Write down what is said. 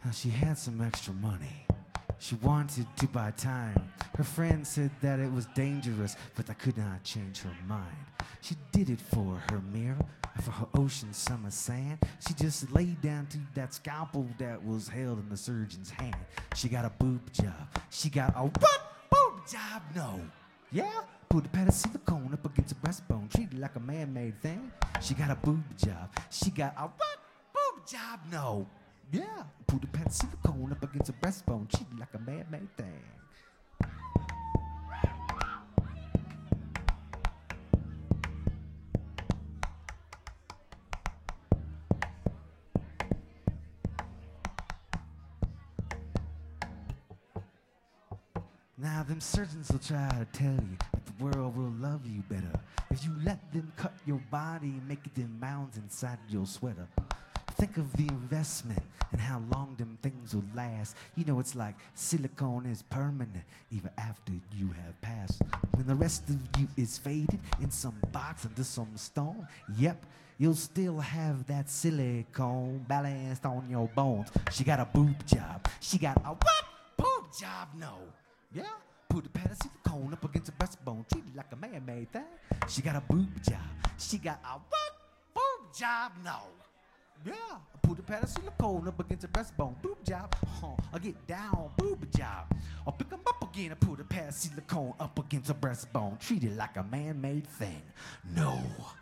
She had some extra money. She wanted to buy time. Her friend said that it was dangerous, but I could not change her mind. She did it for her mirror, for her ocean summer sand. She just laid down to that scalpel that was held in the surgeon's hand. She got a boob job. She got a what? Boob job? No. Yeah? Put a pad of silicone up against her breastbone, treated like a man-made thing. She got a boob job. She got a what? Boob job? No. Yeah, put a pad of silicone up against her breastbone, treated like a man-made thing. Now them surgeons will try to tell you that the world will love you better if you let them cut your body and make it them mounds inside your sweater. Think of the investment and how long them things will last. You know, it's like silicone is permanent even after you have passed. When the rest of you is faded in some box under some stone, yep, you'll still have that silicone balanced on your bones. She got a boob job. She got a what? Boob job? No. Yeah? Put a pad of silicone up against her breastbone, treated like a man-made thing. She got a boob job. She got a what? Boob job? No. Yeah, put a pad of silicone up against her breastbone, boob job. I get down, boob job. I'll pick 'em up again and put a pad of silicone up against her breastbone, treat it like a man-made thing. No.